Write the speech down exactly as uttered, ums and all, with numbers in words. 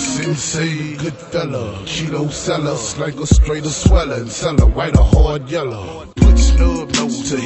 Sensei, good fella, Cheeto seller, slang a straight a sweller, and sell a white or hard yellow. Put snub nose to